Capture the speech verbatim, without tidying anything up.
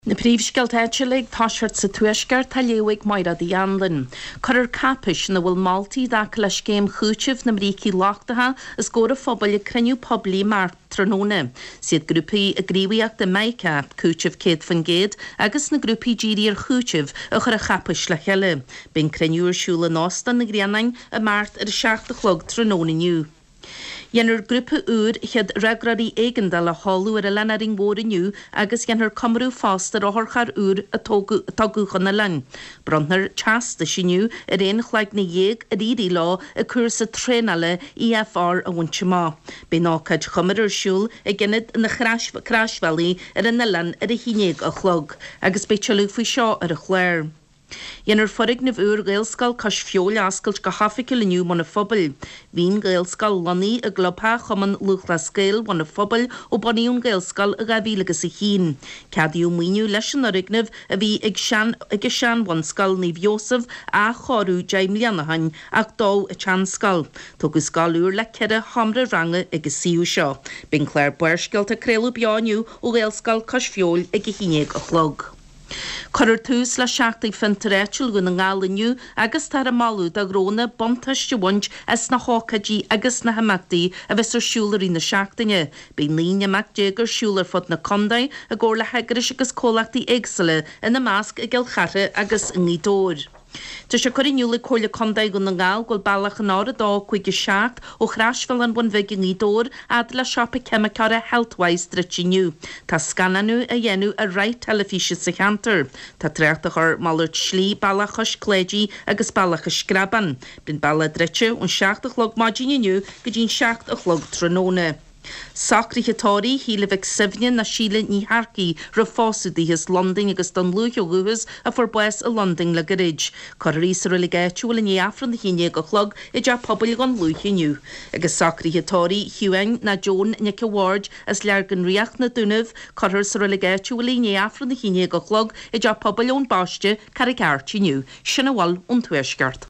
Na príomhsceiltéitiúlaigh táisirt sa tuaisceart tá léamhaigh maira dí anlainn. Cuir capis na bhfuil maltaí dac leis céim chúteamh na mríochaí láchtaithe is gcóra phobal ag criniú poblí mar tróna. Siad grúpaí a gríomhaíocht de Maicap chúteamh céad fan géad agus na grúpaí díríar chúteamh a chur a chapis le cheile. Bíonn criniúr siúla nástan na Grianaing a mart ar a seaachta chlog tróna niu. Yenner grúpa úr head regraí éigenda le hallú ar a lenaring móriniu agus yenner cumrú fástar a thorchar úr a tagúchan na lein. Brandnar chasta sinniu a réon chhlaig na dhéag a ríí lá a cursa trénale I F R a bhaintse má. Bé nácaid chumar ar siúl a gginnid na Crashvalley ar in na lein ar a hínéag a chlog, agus bé tealú faoi seo ar a chléir. Yenner forig na bhúr gaelscal cos fiol ascailt go hafice leniu mna phobal. Bhín gaelscal loni a globha chuman luchla scéil mna phobal ó baníún gaelscal a gabílagus a hín. Cadiú muinú leis an orignamh a bhí ag sean ag sean bhanscal ní Joseph a chorú Jaim Lianahain ach dó a chanscal. Tugus galúr le ceire hamra range agus siú seo. Bín Claire Buersceilt a créalú beániu ó gaelscal cos fiol ag a hínéag a chlog. Cuir tús le seachtaigh fantaréitiúil go na ngáiliniu agus tar a malú a gróna bontaiste bhaint as na hácadí agus na haimachtaí a bheits ar siúlar í na seachtaine. Bíonn líne amach dégur siúlar fod na condaid a gcóir le heigris agus cólachtaí éagsala in na másc a gceil charre agus in í dóir. Tá sé chuirniuúla cóla condaid go na ngáil goil bailach an ára dá chuige seacht ó Crashville an bhain í dóir ad le siapa cemicara Healthwise dritiniu. Tá scananú a dhéanú a right telefíse sa cheantar. Tá tréachta chur malút slí bailachas cléidí agus bailachas scraban. Bíonn bailla drite ón seacht a chlog mádíniu go dtín seacht a chlog tróna. Sacríthatóirí híle bheith sibhne na síle ní harcaí ra fásúdaí his London agus don luúthúgus a for bues a London le garid. Choirí sa religéitiúil in éafran na híine go chlog i d pobl gan luúthiniu. Agus sacríthatóirí Hughain na Joan Nicky Ward as leargan riach na dúnamh choir sa religéitiúil in éafran na híine go chlog i d pobl ón báiste carigártiniu. Sinna bháil ón tuaisceart.